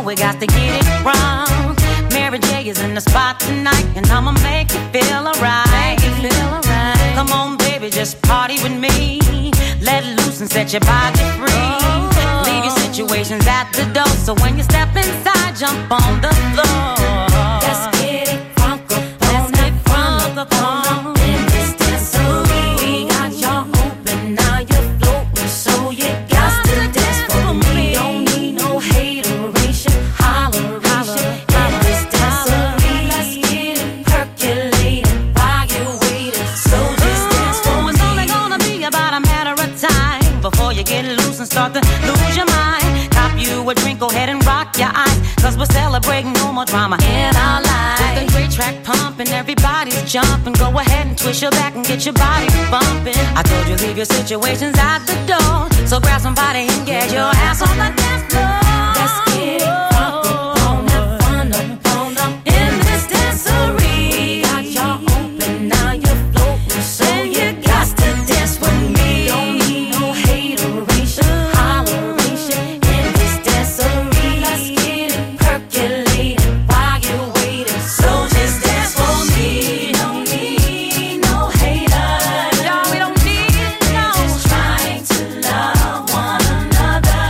we got to get it wrong. Mary J is in the spot tonight, and I'ma make you feel alright. Come on, baby, just party with me. Let loose and set your body free. Leave your situations at the door, so when you step inside, jump on the floor. Let's get it crunk up, let's get crunk up in this dancery. We got y'all open, now you're floating, so you got to dance for me. Don't need no hateration, holleration in this dancery. Let's get it percolating while you're waiting, so just dance for me. It's only gonna be about a matter of time before you get loose and start to lose your mind. Cop you a drink, go ahead and rock your eyes, cause we're celebrating no more drama in our lives. With a great track pumping, everybody's jumping. Go ahead and twist your back and get your body bumping. I told you leave your situations at the door, so grab somebody and get your ass on the dance floor. Let's get it crunk up, on up, fun up, on up in this dancery. Got y'all open, now you're floating, so you got to dance with me. Don't need no hateration, holleration in this dancery. Let's get it percolating while you're waiting, so just dance for me. Don't need no haters, no, we don't need no. We're just trying to love one another.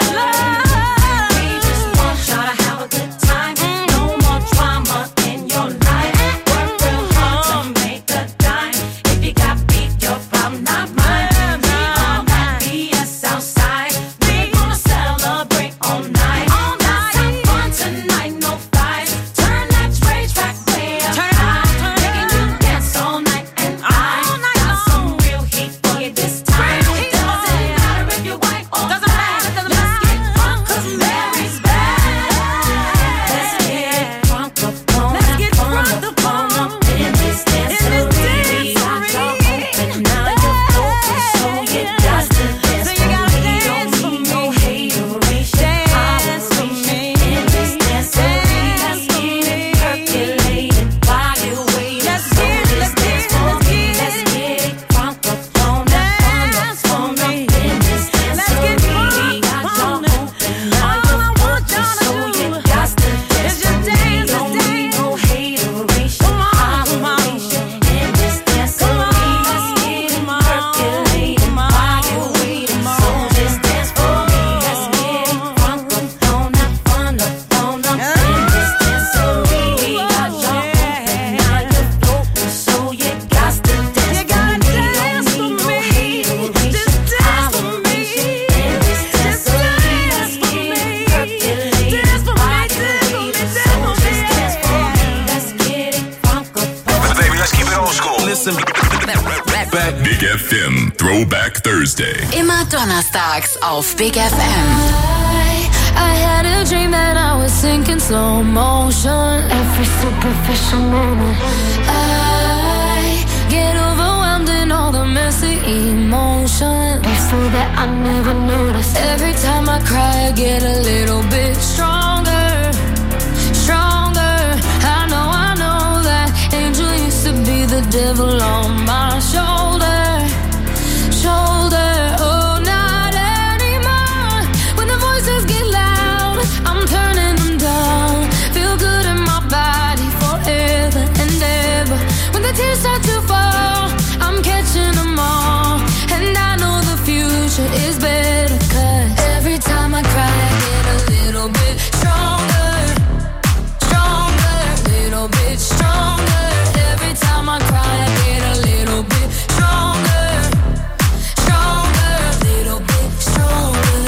We just want y'all to have a good time. No more drama in your life. Work real hard to make a dime. If you got beef, your problem, not mine. We all got BS outside. We gonna celebrate all night. Let's have fun tonight, no fights. Turn that rage track way up high, making you dance all night. And I got some real heat for you this time. It doesn't matter if you're white or black. Let's get drunk 'cause Mary's back. Let's get drunk up on up in this dancery. We got y'all open, now you're floating, so you got to dance for me. Don't need no hateration, holleration in this dancery. Let's get it percolated while you're waiting, so just dance for me. Let's get it crunk up, on up in this dancery. We got y'all open, now you're floating, so you got to dance for me. Don't need no hateration, holleration in this dancery. Let's get it percolated while you're waiting, so just dance for me. Let's get it crunk up, on up in this dancery. We got y'all open, now you're floating, so you got to dance for me. Don't need no hateration, holleration in this dancery. Let's get it percolated while you're waiting, so just dance for me. Let's get it crunk up, Baby, let's keep it old school. Listen, Back. Big FM Throwback Thursday. Immer donnerstags auf Big FM. I had a dream that I was sinking slow motion. Every superficial moment, I get overwhelmed in all the messy emotions. So that I never noticed. Every time I cry, I get a little bit stronger, stronger. I know that angel used to be the devil on my shoulder, shoulder. Oh, not anymore. When the voices get loud, I'm turning them down. Feel good in my body forever and ever. When the tears start to fall, I'm catching them all. And I know the future is better, 'cause every time I cry, I get a little bit stronger, stronger, little bit stronger. Every time I cry, I get a little bit stronger, stronger, little bit stronger.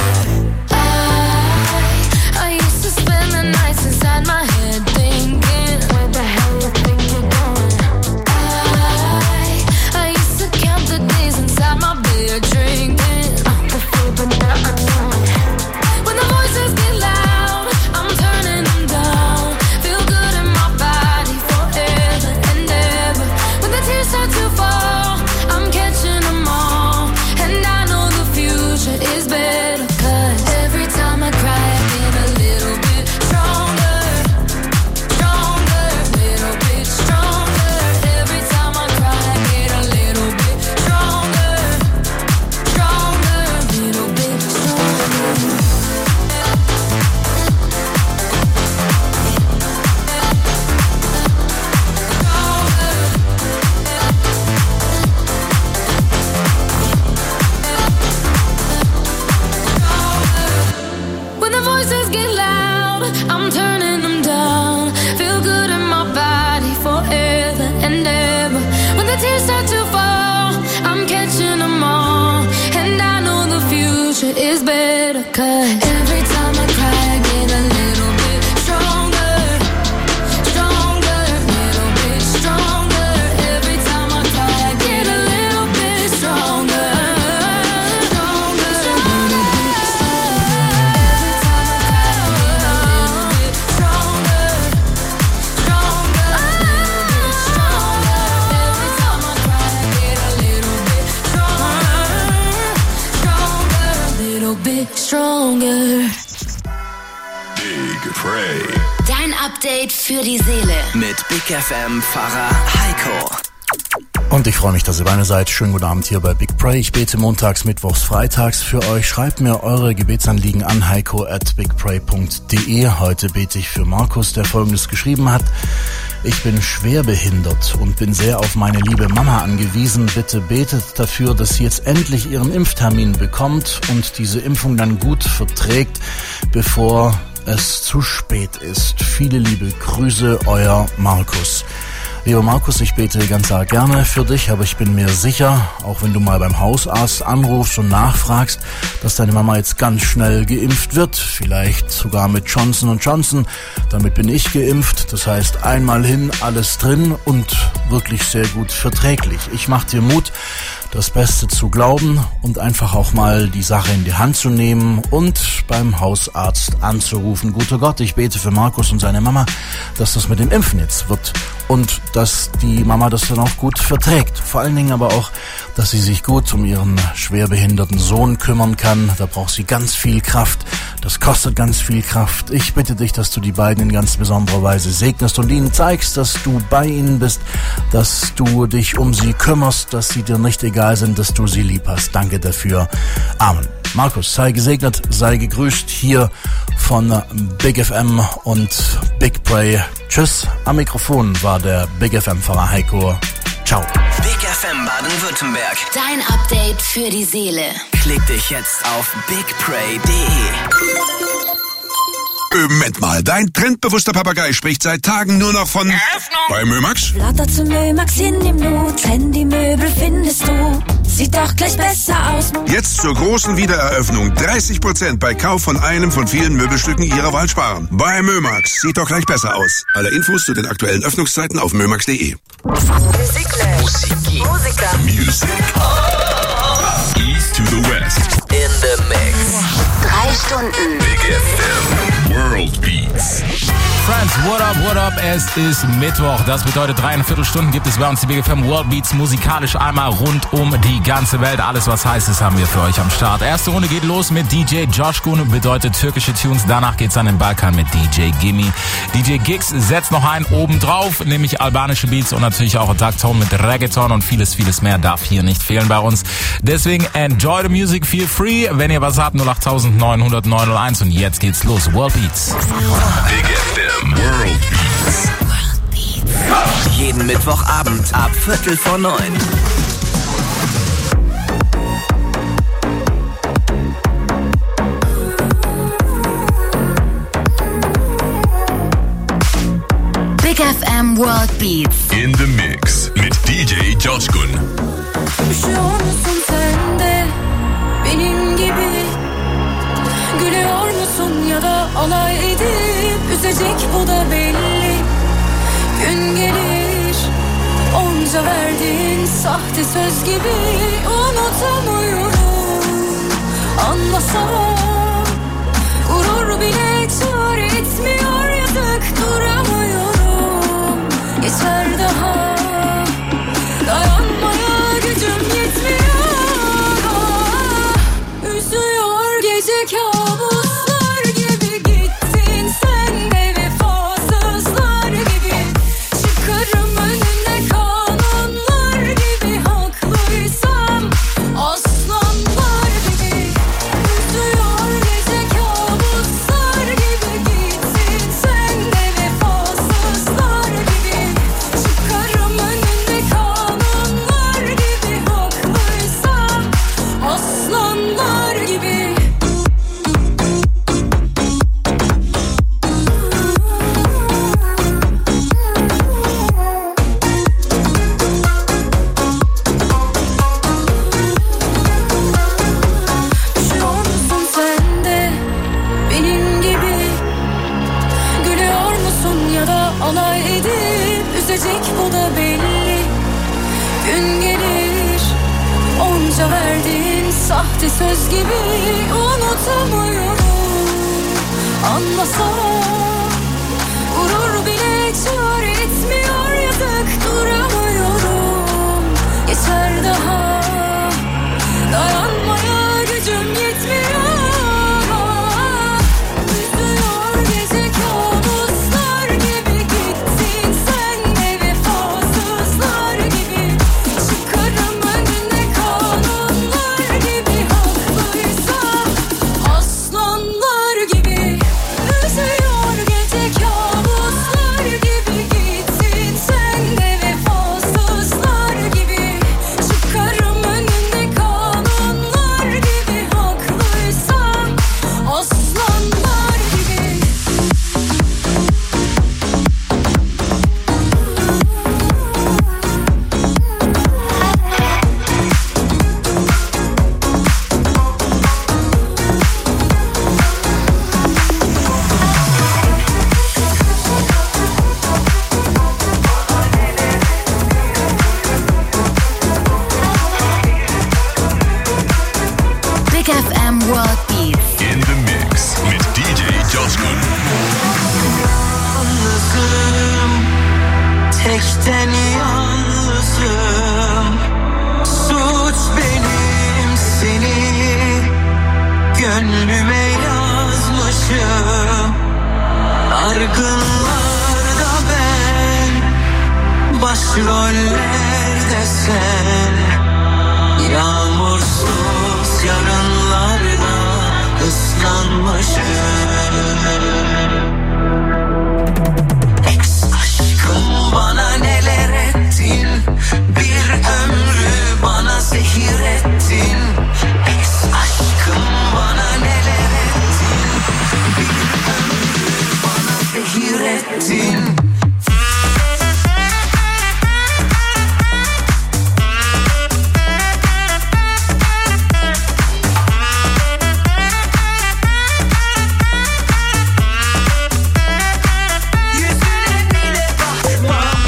I used to spend the nights inside my head thinking, where the hell you think you're going? I stronger. Big Pray. Dein Update für die Seele. Mit Big FM Pfarrer Heiko. Und ich freue mich, dass ihr bei mir seid. Schönen guten Abend hier bei Big Pray. Ich bete montags, mittwochs, freitags für euch. Schreibt mir eure Gebetsanliegen an heiko@bigpray.de. Heute bete ich für Markus, der Folgendes geschrieben hat. Ich bin schwerbehindert und bin sehr auf meine liebe Mama angewiesen. Bitte betet dafür, dass sie jetzt endlich ihren Impftermin bekommt und diese Impfung dann gut verträgt, bevor es zu spät ist. Viele liebe Grüße, euer Markus. Lieber Markus, ich bete ganz arg gerne für dich, aber ich bin mir sicher, auch wenn du mal beim Hausarzt anrufst und nachfragst, dass deine Mama jetzt ganz schnell geimpft wird, vielleicht sogar mit Johnson & Johnson. Damit bin ich geimpft, das heißt einmal hin, alles drin und wirklich sehr gut verträglich. Ich mache dir Mut, das Beste zu glauben und einfach auch mal die Sache in die Hand zu nehmen und beim Hausarzt anzurufen. Guter Gott, ich bete für Markus und seine Mama, dass das mit dem Impfen jetzt wird und dass die Mama das dann auch gut verträgt. Vor allen Dingen aber auch, dass sie sich gut um ihren schwerbehinderten Sohn kümmern kann. Da braucht sie ganz viel Kraft. Das kostet ganz viel Kraft. Ich bitte dich, dass du die beiden in ganz besonderer Weise segnest und ihnen zeigst, dass du bei ihnen bist, dass du dich um sie kümmerst, dass sie dir nicht egal sind, dass du sie lieb hast. Danke dafür. Amen. Markus, sei gesegnet, sei gegrüßt hier von Big FM und Big Pray. Tschüss. Am Mikrofon war der Big FM-Pfarrer Heiko. Ciao. Big FM Baden-Württemberg. Dein Update für die Seele. Klick dich jetzt auf bigpray.de. Moment mal, dein trendbewusster Papagei spricht seit Tagen nur noch von Eröffnung bei Mömax? Flatter zu Mömax in dem Not, Handymöbel findest du. Sieht doch gleich besser aus. Jetzt zur großen Wiedereröffnung 30% bei Kauf von einem von vielen Möbelstücken Ihrer Wahl sparen. Bei Mömax. Sieht doch gleich besser aus. Alle Infos zu den aktuellen Öffnungszeiten auf mömax.de. Music. East to the West. In the Mix. 3 Stunden. Big FM. World Beats. Friends, what up, es ist Mittwoch. Das bedeutet 3,25 Stunden gibt es bei uns die Big FM World Beats musikalisch einmal rund um die ganze Welt. Alles, was heißt, das haben wir für euch am Start. Erste Runde geht los mit DJ Coşkun, bedeutet türkische Tunes. Danach geht's an den Balkan mit DJ Gimme. DJ Giggs setzt noch einen oben drauf, nämlich albanische Beats und natürlich auch Duckton mit Reggaeton und vieles mehr darf hier nicht fehlen bei uns. Deswegen enjoy the music, feel free. Wenn ihr was habt, 08900 901 und jetzt geht's los. World Beats. Big FM World Beats. Jeden Mittwochabend ab 8:45. Big FM World Beats. In the Mix mit DJ Coşkun. Üşüyor musun sen de benim gibi? Gülüyor musun ya da alay edip üzecek bu da belli. Gün gelir onca verdiğin sahte söz gibi unutamıyorum. Anlasam gurur bile çare etmiyor, yazık duramıyorum. Geçer daha dayanmaya gücüm yetmiyor. Üzüyor gece kabuslar gibi, gittin sen de vefasızlar gibi. Çıkarım önüne kanunlar gibi, haklıysam aslanlar gibi. Üzüyor gece kabuslar gibi, gittin sen de vefasızlar gibi. Çıkarım önüne kanunlar gibi, haklıysam aslanlar gibi. Üşüyor musun sen de benim gibi? Gülüyor musun ya da alay edip üzecek bu da belli. Gün gelir onca verdiğin sahte söz gibi unutamıyorum. Anlasam gurur bile çare etmiyor, yazık duramıyorum.